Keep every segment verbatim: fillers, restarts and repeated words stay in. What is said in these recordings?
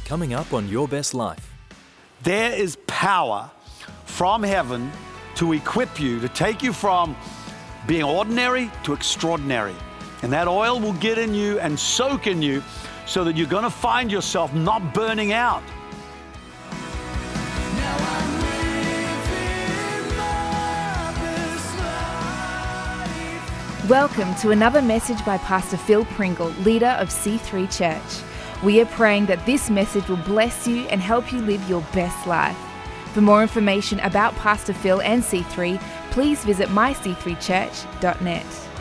coming up on Your Best Life. There is power from heaven to equip you, to take you from being ordinary to extraordinary. And that oil will get in you and soak in you so that you're going to find yourself not burning out. Welcome to another message by Pastor Phil Pringle, leader of C three Church. We are praying that this message will bless you and help you live your best life. For more information about Pastor Phil and C three, please visit my c three church dot net.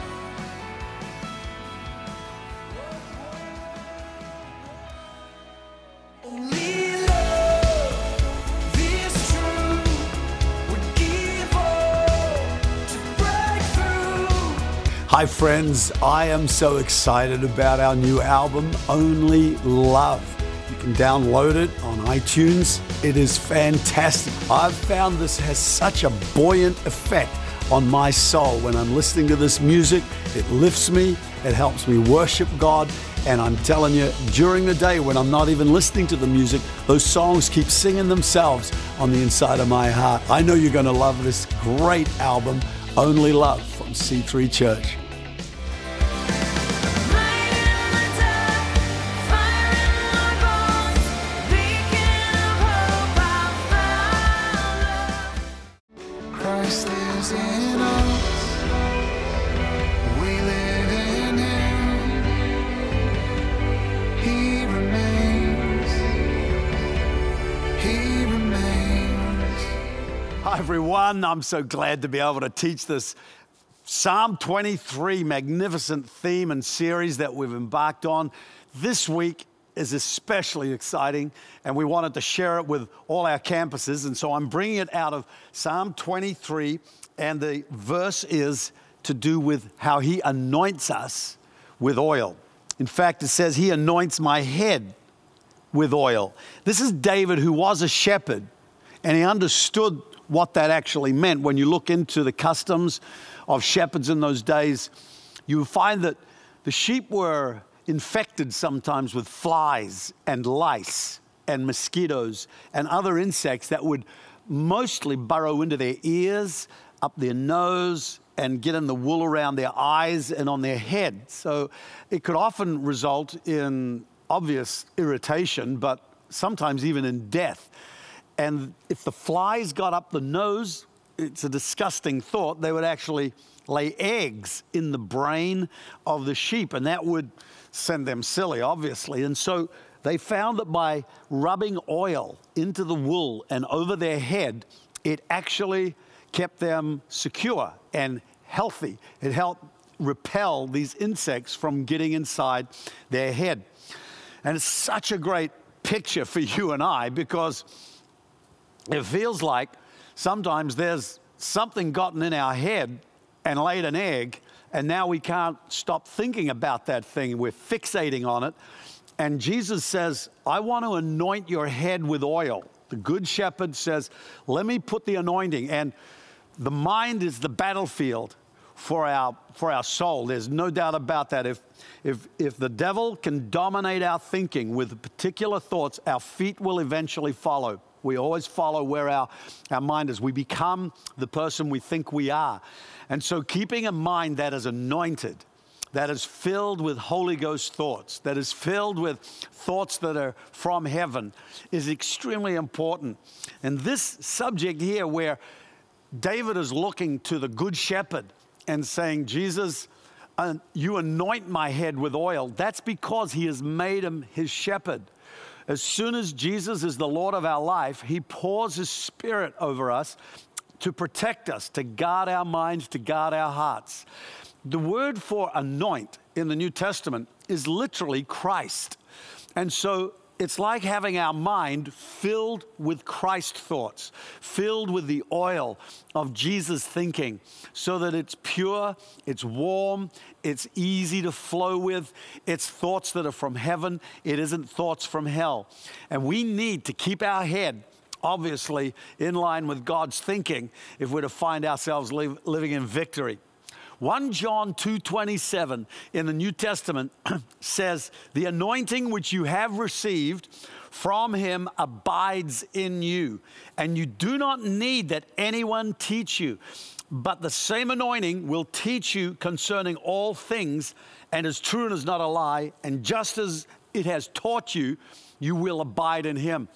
Hi friends, I am so excited about our new album, Only Love. You can download it on iTunes. It is fantastic. I've found this has such a buoyant effect on my soul. When I'm listening to this music, it lifts me, it helps me worship God. And I'm telling you, during the day when I'm not even listening to the music, those songs keep singing themselves on the inside of my heart. I know you're going to love this great album, Only Love from C three Church. Hi everyone, I'm so glad to be able to teach this Psalm twenty-three magnificent theme and series that we've embarked on. This week is especially exciting and we wanted to share it with all our campuses, and so I'm bringing it out of Psalm twenty-three, and the verse is to do with how he anoints us with oil. In fact, it says he anoints my head with oil. This is David, who was a shepherd, and he understood what that actually meant. When you look into the customs of shepherds in those days, you find that the sheep were infected sometimes with flies and lice and mosquitoes and other insects that would mostly burrow into their ears, up their nose, and get in the wool around their eyes and on their head. So it could often result in obvious irritation, but sometimes even in death. And if the flies got up the nose, it's a disgusting thought, they would actually lay eggs in the brain of the sheep, and that would send them silly, obviously. And so they found that by rubbing oil into the wool and over their head, it actually kept them secure and healthy. It helped repel these insects from getting inside their head. And it's such a great picture for you and I, because it feels like sometimes there's something gotten in our head and laid an egg, and now we can't stop thinking about that thing. We're fixating on it. And Jesus says, I want to anoint your head with oil. The good shepherd says, let me put the anointing. And the mind is the battlefield for our for our soul. There's no doubt about that. If if if the devil can dominate our thinking with particular thoughts, our feet will eventually follow. We always follow where our, our mind is. We become the person we think we are. And so keeping a mind that is anointed, that is filled with Holy Ghost thoughts, that is filled with thoughts that are from heaven, is extremely important. And this subject here, where David is looking to the good shepherd and saying, Jesus, uh, you anoint my head with oil, that's because he has made him his shepherd. As soon as Jesus is the Lord of our life, he pours his Spirit over us to protect us, to guard our minds, to guard our hearts. The word for anoint in the New Testament is literally Christ. And so it's like having our mind filled with Christ thoughts, filled with the oil of Jesus thinking, so that it's pure, it's warm, it's easy to flow with. It's thoughts that are from heaven. It isn't thoughts from hell. And we need to keep our head, obviously, in line with God's thinking if we're to find ourselves live, living in victory. First John two twenty-seven in the New Testament says, the anointing which you have received from him abides in you, and you do not need that anyone teach you. But the same anointing will teach you concerning all things, and is true and is not a lie. And just as it has taught you, you will abide in him.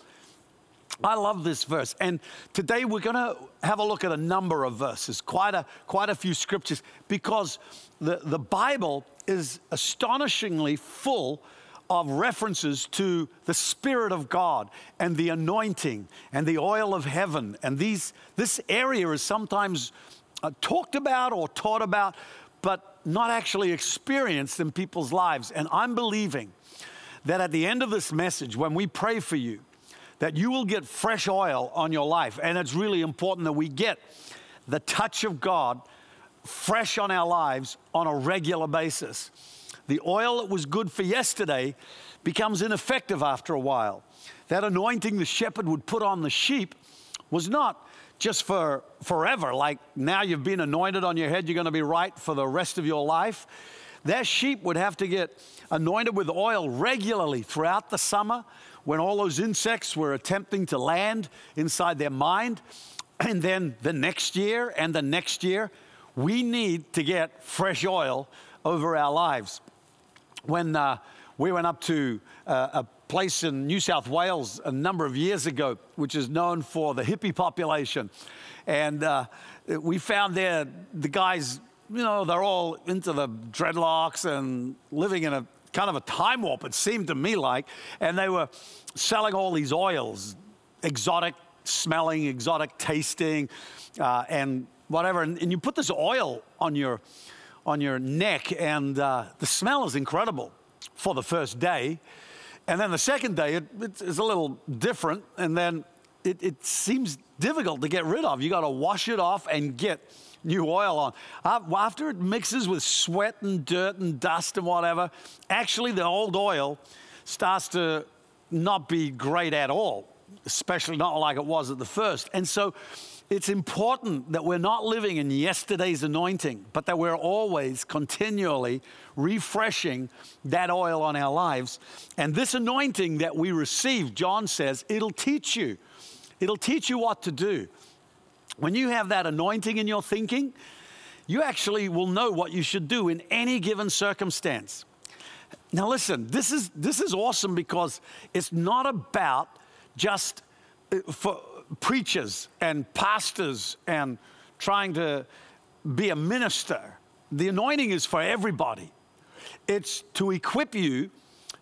I love this verse. And today we're going to have a look at a number of verses, quite a, quite a few scriptures, because the, the Bible is astonishingly full of references to the Spirit of God and the anointing and the oil of heaven. And these, this area is sometimes uh, talked about or taught about, but not actually experienced in people's lives. And I'm believing that at the end of this message, when we pray for you, that you will get fresh oil on your life. And it's really important that we get the touch of God fresh on our lives on a regular basis. The oil that was good for yesterday becomes ineffective after a while. That anointing the shepherd would put on the sheep was not just for forever, like now you've been anointed on your head, you're going to be right for the rest of your life. That sheep would have to get anointed with oil regularly throughout the summer when all those insects were attempting to land inside their mind. And then the next year and the next year, we need to get fresh oil over our lives. When uh, we went up to uh, a place in New South Wales a number of years ago, which is known for the hippie population, and uh, we found there the guys, you know, they're all into the dreadlocks and living in a kind of a time warp, it seemed to me like, and they were selling all these oils, exotic smelling, exotic tasting, uh, and whatever, and, and you put this oil on your on your neck, and uh, the smell is incredible for the first day. And then the second day, it, it's a little different, and then it, it seems difficult to get rid of. You got to wash it off and get new oil on. Uh, after it mixes with sweat and dirt and dust and whatever, actually the old oil starts to not be great at all, especially not like it was at the first. And so it's important that we're not living in yesterday's anointing, but that we're always continually refreshing that oil on our lives. And this anointing that we receive, John says, it'll teach you. It'll teach you what to do. When you have that anointing in your thinking, you actually will know what you should do in any given circumstance. Now listen, this is, this is awesome because it's not about just for preachers and pastors and trying to be a minister. The anointing is for everybody. It's to equip you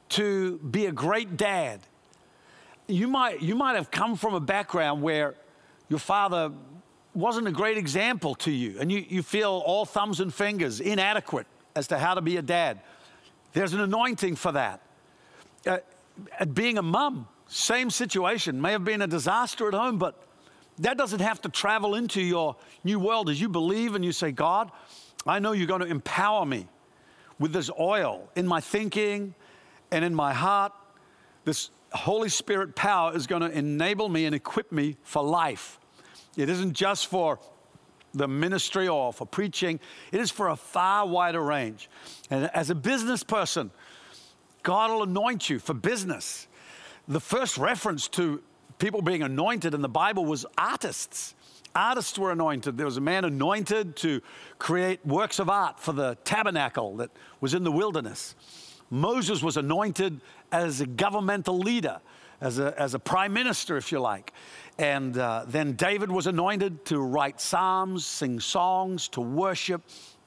to be a great dad. You might, you might have come from a background where your father wasn't a great example to you, and you, you feel all thumbs and fingers, inadequate as to how to be a dad. There's an anointing for that. Uh, at being a mom, same situation. May have been a disaster at home, but that doesn't have to travel into your new world as you believe and you say, God, I know you're going to empower me with this oil in my thinking and in my heart. This Holy Spirit power is going to enable me and equip me for life. It isn't just for the ministry or for preaching. It is for a far wider range. And as a business person, God will anoint you for business. The first reference to people being anointed in the Bible was artists. Artists were anointed. There was a man anointed to create works of art for the tabernacle that was in the wilderness. Moses was anointed as a governmental leader, as a, as a prime minister, if you like. And uh, then David was anointed to write psalms, sing songs, to worship.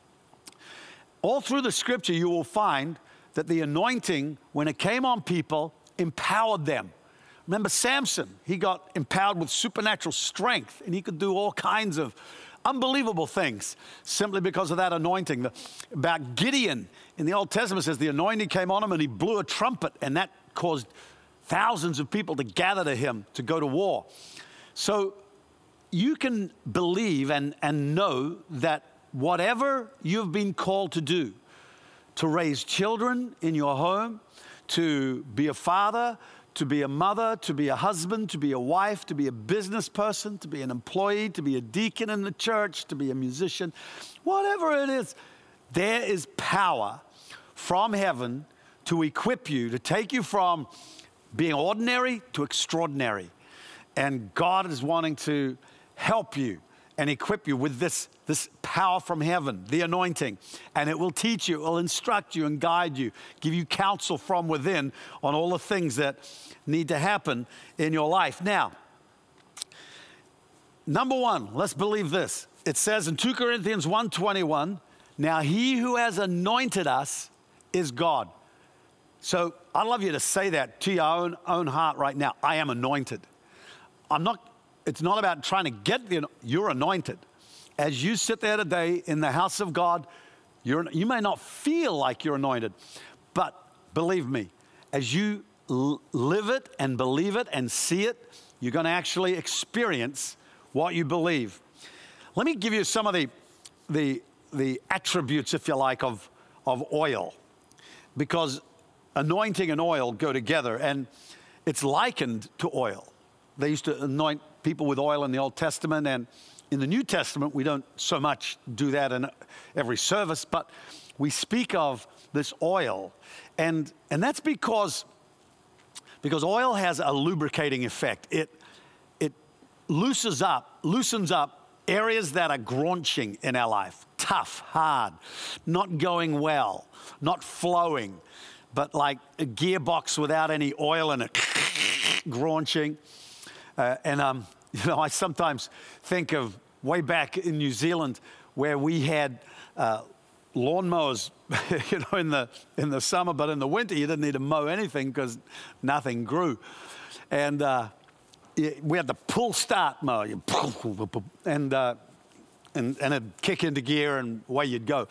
All through the scripture, you will find that the anointing, when it came on people, empowered them. Remember Samson, he got empowered with supernatural strength, and he could do all kinds of unbelievable things simply because of that anointing. The, about Gideon in the Old Testament says the anointing came on him and he blew a trumpet, and that caused thousands of people to gather to him to go to war. So you can believe and, and know that whatever you've been called to do, to raise children in your home, to be a father, to be a mother, to be a husband, to be a wife, to be a business person, to be an employee, to be a deacon in the church, to be a musician, whatever it is, there is power from heaven to equip you, to take you from being ordinary to extraordinary. And God is wanting to help you and equip you with this, this power from heaven, the anointing. And it will teach you, it will instruct you and guide you, give you counsel from within on all the things that need to happen in your life. Now, number one, let's believe this. It says in Second Corinthians one twenty-one, now he who has anointed us is God. So I'd love you to say that to your own, own heart right now. I am anointed. I'm not, it's not about trying to get the, you're anointed. As you sit there today in the house of God, you're, you may not feel like you're anointed, but believe me, as you l- live it and believe it and see it, you're going to actually experience what you believe. Let me give you some of the, the, the attributes, if you like, of, of oil, because anointing and oil go together, and it's likened to oil. They used to anoint people with oil in the Old Testament, and in the New Testament, we don't so much do that in every service, but we speak of this oil, and and that's because because oil has a lubricating effect. It it loosens up, loosens up areas that are graunching in our life, tough, hard, not going well, not flowing, but like a gearbox without any oil in it, graunching. Uh, and, um, you know, I sometimes think of way back in New Zealand where we had uh, lawnmowers, you know, in the, in the summer, but in the winter you didn't need to mow anything because nothing grew. And uh, we had the pull start mower, and, uh, and, and it'd kick into gear and away you'd go.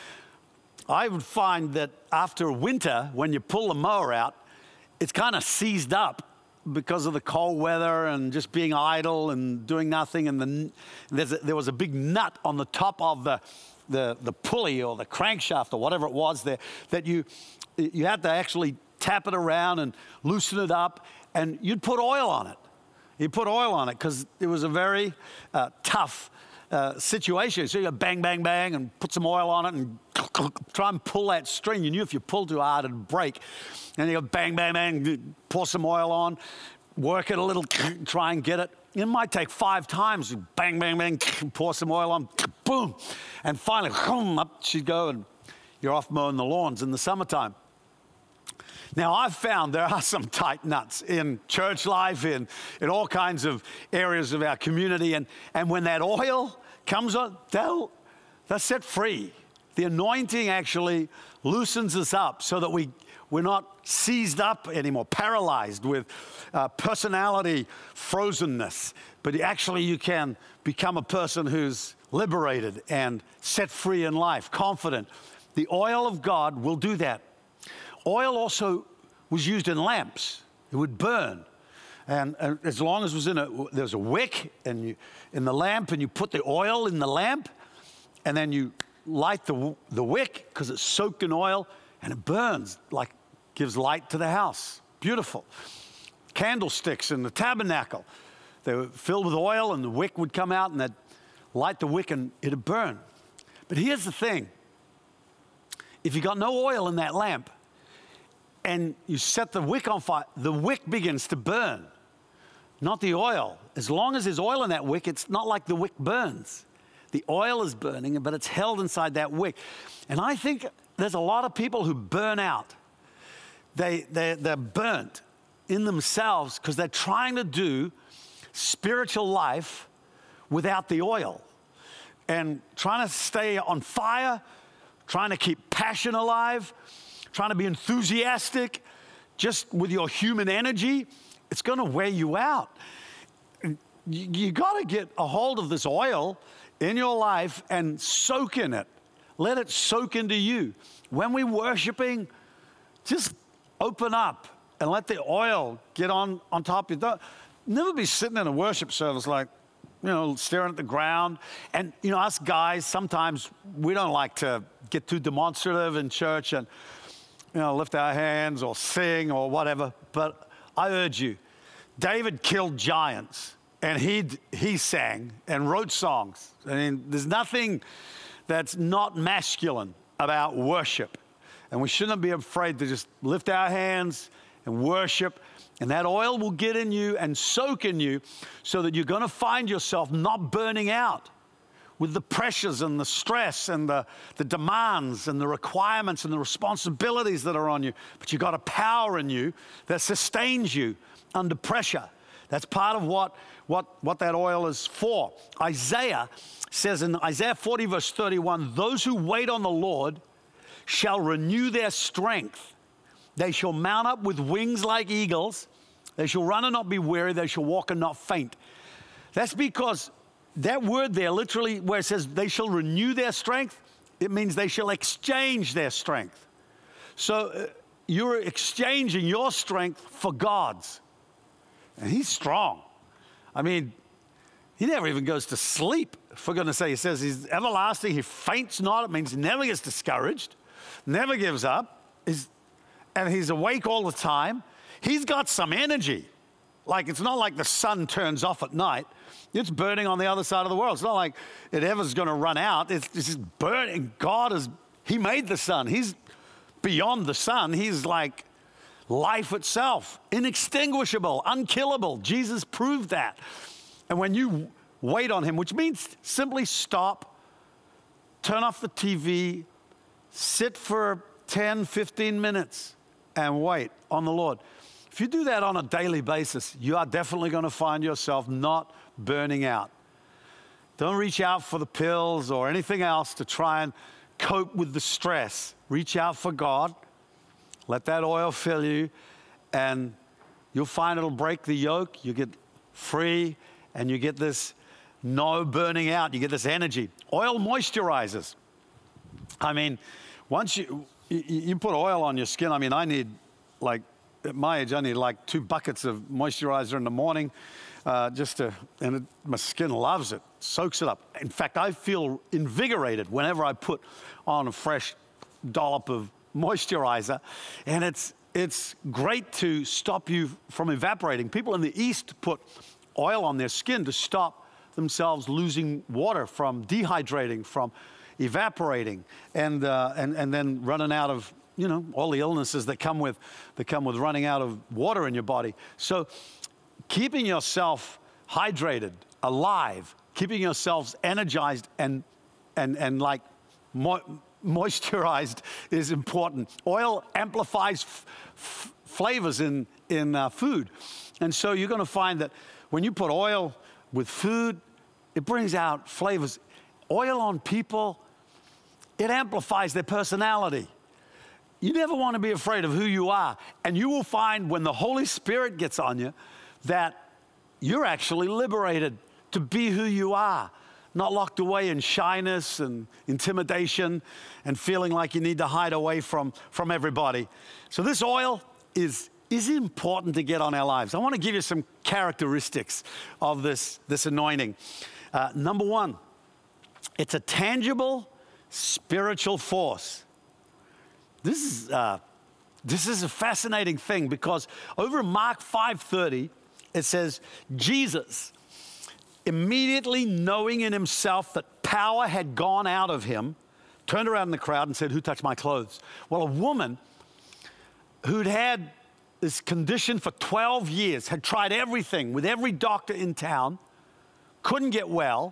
I would find that after winter, when you pull the mower out, it's kind of seized up because of the cold weather and just being idle and doing nothing. And the, there's a, there was a big nut on the top of the, the, the pulley or the crankshaft or whatever it was there that you, you had to actually tap it around and loosen it up, and you'd put oil on it. You'd put oil on it because it was a very uh, tough uh, situation. So you go bang, bang, bang, and put some oil on it and try and pull that string. You knew if you pulled too hard, it'd break. And you go bang, bang, bang, pour some oil on, work it a little, try and get it. It might take five times. Bang, bang, bang, pour some oil on, boom. And finally, up she'd go, and you're off mowing the lawns in the summertime. Now, I've found there are some tight nuts in church life, in, in all kinds of areas of our community. And, and when that oil comes on, they'll, they're set free. The anointing actually loosens us up so that we, we're not seized up anymore, paralyzed with uh, personality frozenness. But actually you can become a person who's liberated and set free in life, confident. The oil of God will do that. Oil also was used in lamps. It would burn. And, and as long as it was in a, there's a wick and you, in the lamp, and you put the oil in the lamp, and then you light the, the wick because it's soaked in oil, and it burns, like gives light to the house. Beautiful. Candlesticks in the tabernacle, they were filled with oil, and the wick would come out, and they'd light the wick, and it'd burn. But here's the thing. If you got no oil in that lamp, and you set the wick on fire, the wick begins to burn, not the oil. As long as there's oil in that wick, it's not like the wick burns. The oil is burning, but it's held inside that wick. And I think there's a lot of people who burn out. They, they, they're burnt in themselves because they're trying to do spiritual life without the oil. And trying to stay on fire, trying to keep passion alive, trying to be enthusiastic just with your human energy, it's going to wear you out. You, you got to get a hold of this oil in your life and soak in it. Let it soak into you. When we're worshiping, just open up and let the oil get on, on top of you. Don't, never be sitting in a worship service like, you know, staring at the ground. And, you know, us guys, sometimes we don't like to get too demonstrative in church and, you know, lift our hands or sing or whatever. But I urge you, David killed giants, and he he sang and wrote songs. I mean, there's nothing that's not masculine about worship. And we shouldn't be afraid to just lift our hands and worship. And that oil will get in you and soak in you so that you're going to find yourself not burning out with the pressures and the stress and the, the demands and the requirements and the responsibilities that are on you. But you've got a power in you that sustains you under pressure. That's part of what, what, what that oil is for. Isaiah says in Isaiah forty, verse thirty-one, those who wait on the Lord shall renew their strength. They shall mount up with wings like eagles. They shall run and not be weary. They shall walk and not faint. That's because that word there, literally where it says they shall renew their strength, it means they shall exchange their strength. So uh, you're exchanging your strength for God's. And he's strong. I mean, he never even goes to sleep, for goodness sake. He says he's everlasting. He faints not. It means he never gets discouraged, never gives up. He's, and he's awake all the time. He's got some energy. Like, it's not like the sun turns off at night. It's burning on the other side of the world. It's not like it ever's going to run out. It's, it's just burning. God is, he made the sun. He's beyond the sun. He's like life itself, inextinguishable, unkillable. Jesus proved that. And when you wait on him, which means simply stop, turn off the T V, sit for ten, fifteen minutes and wait on the Lord. If you do that on a daily basis, you are definitely going to find yourself not burning out. Don't reach out for the pills or anything else to try and cope with the stress. Reach out for God. Let that oil fill you, and you'll find it'll break the yoke. You get free, and you get this no burning out. You get this energy. Oil moisturizes. I mean, once you, you, you put oil on your skin, I mean, I need, like, at my age, I need like two buckets of moisturizer in the morning uh, just to, and it, my skin loves it, soaks it up. In fact, I feel invigorated whenever I put on a fresh dollop of moisturizer, and it's it's great to stop you from evaporating. People in the East put oil on their skin to stop themselves losing water from dehydrating, from evaporating, and uh, and and then running out of, you know, all the illnesses that come with that come with running out of water in your body. So keeping yourself hydrated, alive, keeping yourselves energized and and and like mo- moisturized is important. Oil amplifies f- f- flavors in in uh, food, and so you're going to find that when you put oil with food, it brings out flavors. Oil on people, it amplifies their personality. You never want to be afraid of who you are, and you will find when the Holy Spirit gets on you that you're actually liberated to be who you are. Not locked away in shyness and intimidation and feeling like you need to hide away from, from everybody. So this oil is, is important to get on our lives. I want to give you some characteristics of this, this anointing. Uh, number one, it's a tangible spiritual force. This is, uh, this is a fascinating thing because over in Mark five thirty, it says, Jesus, immediately knowing in himself that power had gone out of him, turned around in the crowd and said, who touched my clothes? Well, a woman who'd had this condition for twelve years, had tried everything with every doctor in town, couldn't get well,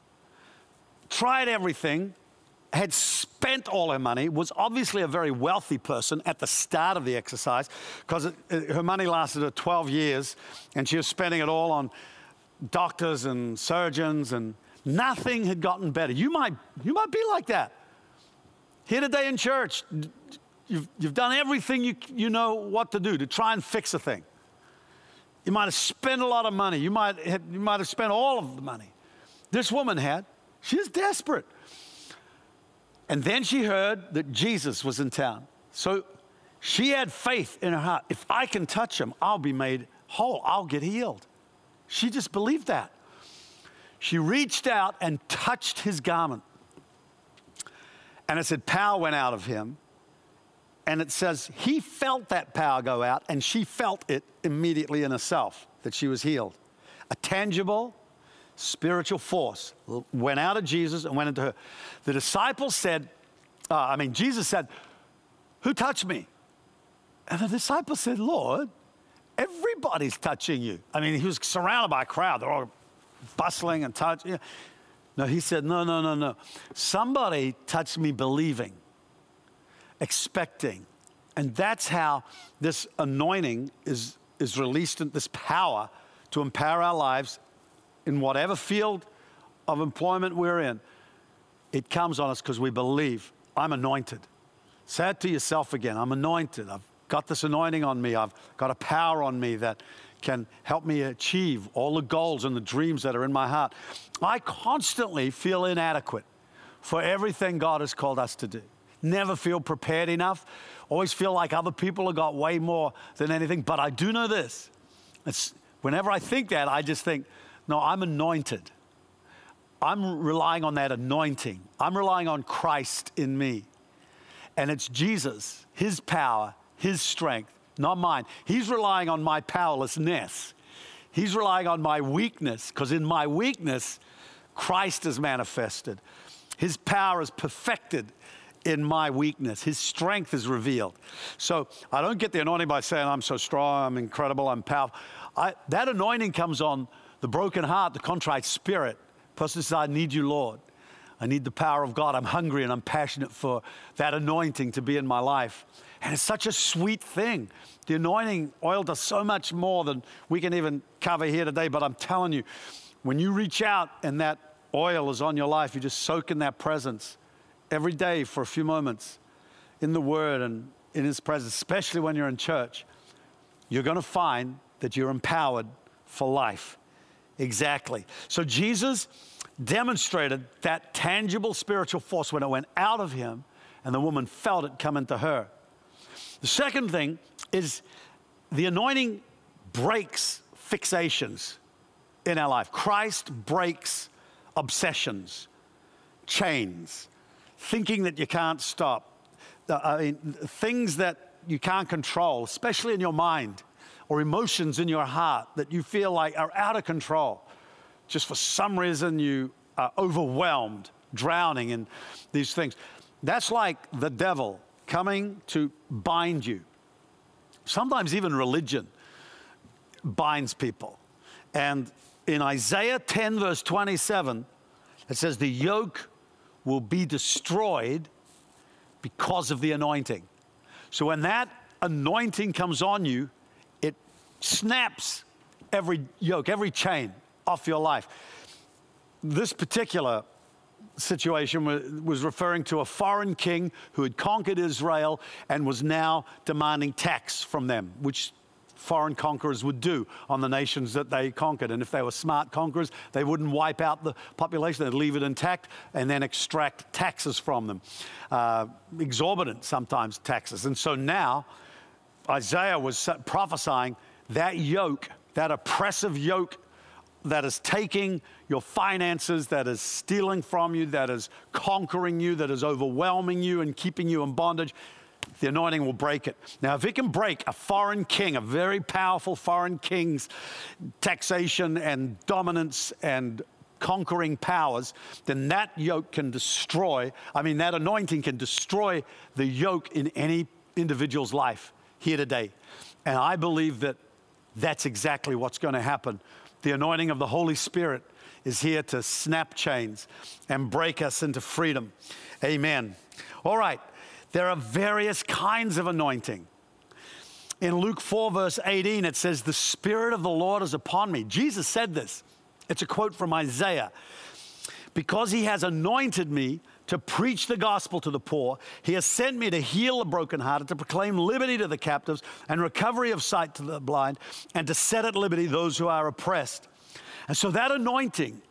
tried everything, had spent all her money, was obviously a very wealthy person at the start of the exercise because her money lasted her twelve years and she was spending it all on doctors and surgeons, and nothing had gotten better. You might, you might be like that. Here today in church, you've, you've done everything you, you know what to do to try and fix a thing. You might have spent a lot of money. You might have, you might have spent all of the money. This woman had. She was desperate. And then she heard that Jesus was in town. So she had faith in her heart. If I can touch him, I'll be made whole. I'll get healed. She just believed that. She reached out and touched his garment. And it said power went out of him. And it says he felt that power go out, and she felt it immediately in herself, that she was healed. A tangible, spiritual force went out of Jesus and went into her. The disciples said, uh, I mean, Jesus said, who touched me? And the disciples said, Lord, everybody's touching you. I mean, he was surrounded by a crowd. They're all bustling and touching. No, he said, no, no, no, no. Somebody touched me believing, expecting. And that's how this anointing is, is released, in this power to empower our lives in whatever field of employment we're in. It comes on us because we believe, I'm anointed. Say it to yourself again, I'm anointed. I've got this anointing on me. I've got a power on me that can help me achieve all the goals and the dreams that are in my heart. I constantly feel inadequate for everything God has called us to do. Never feel prepared enough. Always feel like other people have got way more than anything. But I do know this. It's, whenever I think that, I just think, no, I'm anointed. I'm relying on that anointing. I'm relying on Christ in me. And it's Jesus, his power, his strength, not mine. He's relying on my powerlessness. He's relying on my weakness, because in my weakness, Christ is manifested. His power is perfected in my weakness. His strength is revealed. So I don't get the anointing by saying, I'm so strong, I'm incredible, I'm powerful. I, that anointing comes on the broken heart, the contrite spirit. Person says, I need you, Lord. I need the power of God. I'm hungry and I'm passionate for that anointing to be in my life. And it's such a sweet thing. The anointing oil does so much more than we can even cover here today. But I'm telling you, when you reach out and that oil is on your life, you just soak in that presence every day for a few moments in the Word and in His presence, especially when you're in church, you're going to find that you're empowered for life. Exactly. So Jesus demonstrated that tangible spiritual force when it went out of him and the woman felt it come into her. The second thing is the anointing breaks fixations in our life. Christ breaks obsessions, chains, thinking that you can't stop, I mean, things that you can't control, especially in your mind, or emotions in your heart that you feel like are out of control. Just for some reason you are overwhelmed, drowning in these things. That's like the devil coming to bind you. Sometimes even religion binds people. And in Isaiah ten, verse twenty-seven, it says, the yoke will be destroyed because of the anointing. So when that anointing comes on you, it snaps every yoke, every chain off your life. This particular situation was referring to a foreign king who had conquered Israel and was now demanding tax from them, which foreign conquerors would do on the nations that they conquered. And if they were smart conquerors, they wouldn't wipe out the population. They'd leave it intact and then extract taxes from them. Uh, exorbitant, sometimes, taxes. And so now, Isaiah was prophesying that yoke, that oppressive yoke that is taking your finances, that is stealing from you, that is conquering you, that is overwhelming you and keeping you in bondage, the anointing will break it. Now, if it can break a foreign king, a very powerful foreign king's taxation and dominance and conquering powers, then that yoke can destroy, I mean, that anointing can destroy the yoke in any individual's life here today. And I believe that that's exactly what's going to happen. The anointing of the Holy Spirit is here to snap chains and break us into freedom. Amen. All right. There are various kinds of anointing. In Luke four, verse eighteen, it says, the Spirit of the Lord is upon me. Jesus said this. It's a quote from Isaiah. Because he has anointed me to preach the gospel to the poor. He has sent me to heal the brokenhearted, to proclaim liberty to the captives and recovery of sight to the blind, and to set at liberty those who are oppressed. And so that anointing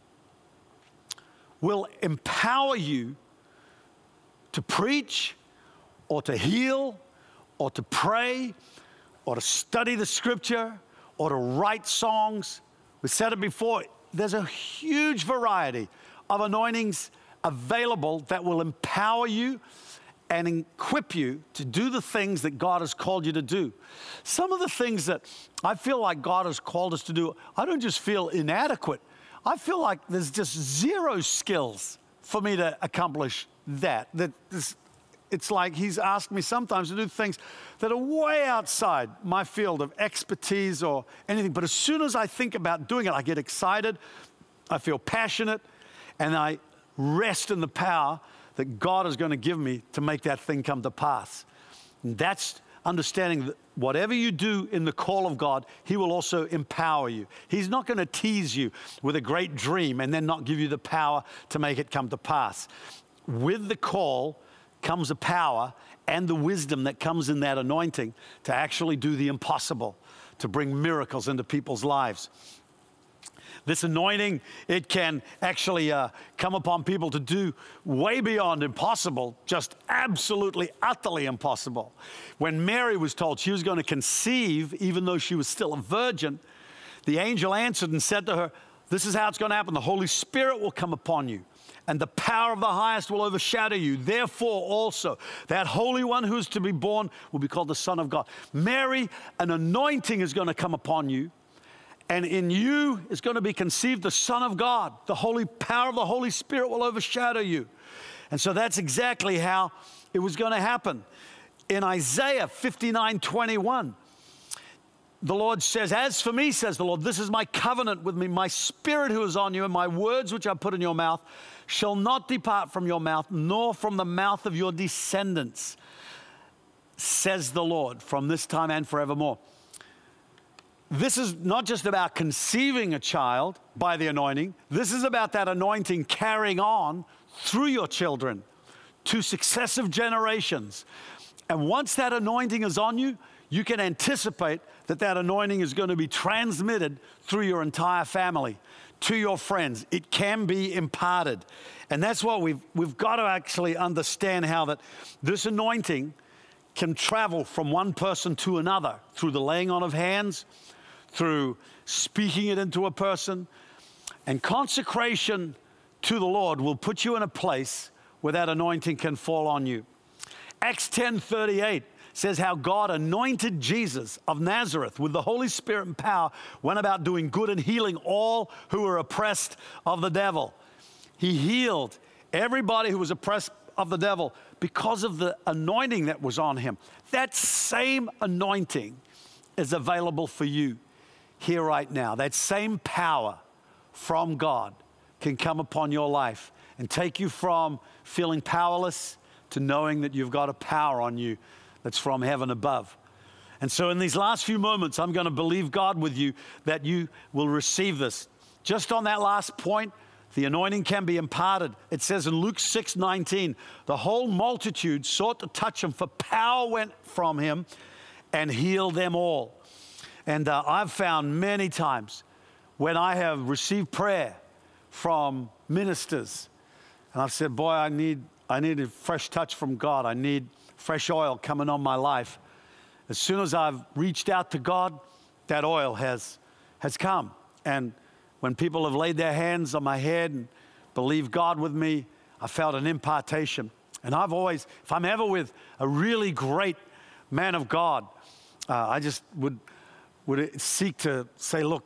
will empower you to preach or to heal or to pray or to study the scripture or to write songs. We said it before, there's a huge variety of anointings available that will empower you and equip you to do the things that God has called you to do. Some of the things that I feel like God has called us to do, I don't just feel inadequate. I feel like there's just zero skills for me to accomplish that. That this, it's like he's asked me sometimes to do things that are way outside my field of expertise or anything. But as soon as I think about doing it, I get excited, I feel passionate, and I rest in the power that God is going to give me to make that thing come to pass. And that's understanding that whatever you do in the call of God, he will also empower you. He's not going to tease you with a great dream and then not give you the power to make it come to pass. With the call comes a power and the wisdom that comes in that anointing to actually do the impossible, to bring miracles into people's lives. This anointing, it can actually uh, come upon people to do way beyond impossible, just absolutely, utterly impossible. When Mary was told she was going to conceive, even though she was still a virgin, the angel answered and said to her, this is how it's going to happen. The Holy Spirit will come upon you, and the power of the highest will overshadow you. Therefore also, that Holy One who is to be born will be called the Son of God. Mary, an anointing is going to come upon you, and in you is going to be conceived the Son of God. The holy power of the Holy Spirit will overshadow you. And so that's exactly how it was going to happen. In Isaiah fifty-nine twenty-one, the Lord says, as for me, says the Lord, this is my covenant with me. My spirit who is on you and my words which I put in your mouth shall not depart from your mouth, nor from the mouth of your descendants, says the Lord, from this time and forevermore. This is not just about conceiving a child by the anointing. This is about that anointing carrying on through your children to successive generations. And once that anointing is on you, you can anticipate that that anointing is going to be transmitted through your entire family to your friends. It can be imparted. And that's what we've, we've got to actually understand, how that this anointing can travel from one person to another through the laying on of hands, through speaking it into a person. And consecration to the Lord will put you in a place where that anointing can fall on you. Acts ten thirty-eight says how God anointed Jesus of Nazareth with the Holy Spirit and power, went about doing good and healing all who were oppressed of the devil. He healed everybody who was oppressed of the devil because of the anointing that was on him. That same anointing is available for you here right now. That same power from God can come upon your life and take you from feeling powerless to knowing that you've got a power on you that's from heaven above. And so in these last few moments, I'm going to believe God with you that you will receive this. Just on that last point, the anointing can be imparted. It says in Luke six nineteen, the whole multitude sought to touch him, for power went from him and healed them all. And uh, I've found many times when I have received prayer from ministers, and I've said, boy, I need, I need a fresh touch from God. I need fresh oil coming on my life. As soon as I've reached out to God, that oil has, has come. And when people have laid their hands on my head and believed God with me, I felt an impartation. And I've always, if I'm ever with a really great man of God, uh, I just would, would seek to say, look,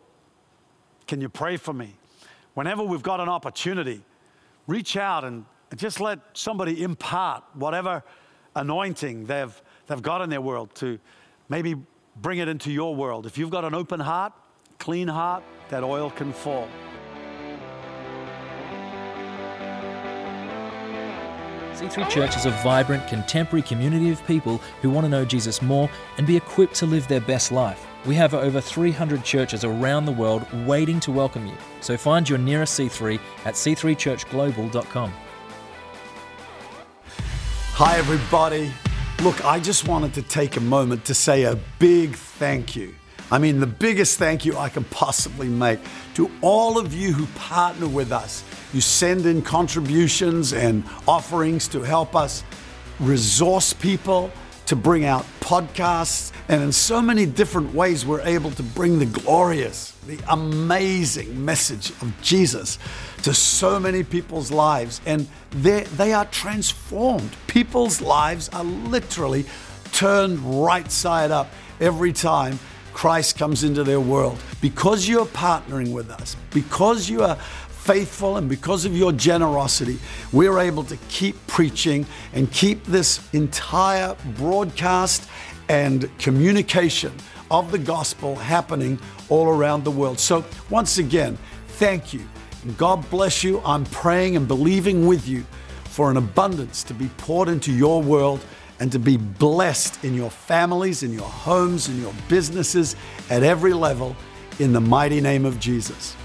can you pray for me? Whenever we've got an opportunity, reach out and just let somebody impart whatever anointing they've, they've got in their world to maybe bring it into your world. If you've got an open heart, clean heart, that oil can fall. C three Church is a vibrant, contemporary community of people who want to know Jesus more and be equipped to live their best life. We have over three hundred churches around the world waiting to welcome you. So find your nearest C three at c three church global dot com. Hi, everybody. Look, I just wanted to take a moment to say a big thank you. I mean, the biggest thank you I can possibly make to all of you who partner with us. You send in contributions and offerings to help us resource people, to bring out podcasts, and in so many different ways, we're able to bring the glorious, the amazing message of Jesus to so many people's lives, and they they are transformed. People's lives are literally turned right side up every time Christ comes into their world. Because you're partnering with us, because you are faithful, and because of your generosity, we're able to keep preaching and keep this entire broadcast and communication of the gospel happening all around the world. So once again, thank you. And God bless you. I'm praying and believing with you for an abundance to be poured into your world and to be blessed in your families, in your homes, in your businesses, at every level, in the mighty name of Jesus.